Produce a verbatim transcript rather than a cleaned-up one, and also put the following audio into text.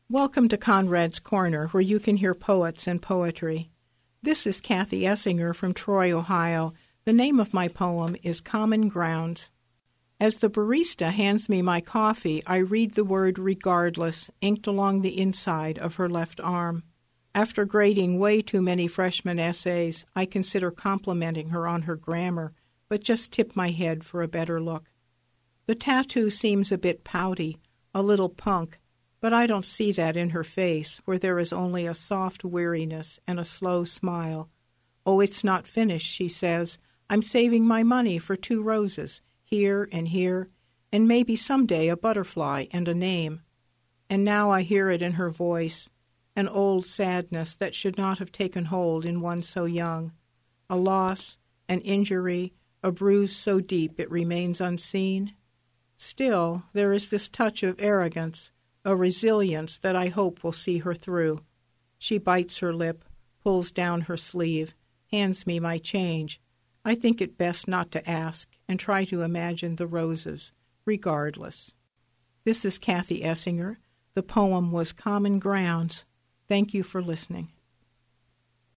Welcome to Conrad's Corner, where you can hear poets and poetry. This is Kathy Essinger from Troy, Ohio. The name of my poem is Common Grounds. As the barista hands me my coffee, I read the word regardless inked along the inside of her left arm. After grading way too many freshman essays, I consider complimenting her on her grammar, but just tip my head for a better look. The tattoo seems a bit pouty, a little punk, but I don't see that in her face, where there is only a soft weariness and a slow smile. "Oh, it's not finished," she says. "I'm saving my money for two roses, here and here, and maybe someday a butterfly and a name." And now I hear it in her voice, an old sadness that should not have taken hold in one so young. A loss, an injury, a bruise so deep it remains unseen. Still, there is this touch of arrogance, a resilience that I hope will see her through. She bites her lip, pulls down her sleeve, hands me my change. I think it best not to ask and try to imagine the roses, regardless. This is Kathy Essinger. The poem was Common Grounds. Thank you for listening.